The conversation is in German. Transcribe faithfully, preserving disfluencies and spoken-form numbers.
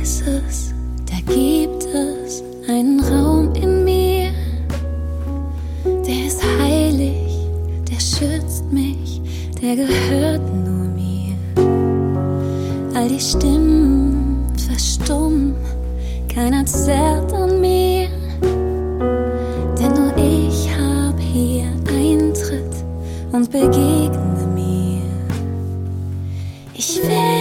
weiß es, da gibt es einen Raum in mir, der ist heilig, der schützt mich, der gehört nur mir. All die Stimmen verstummen, keiner zerrt an mir, denn nur ich hab hier Eintritt und begegne mir. Ich will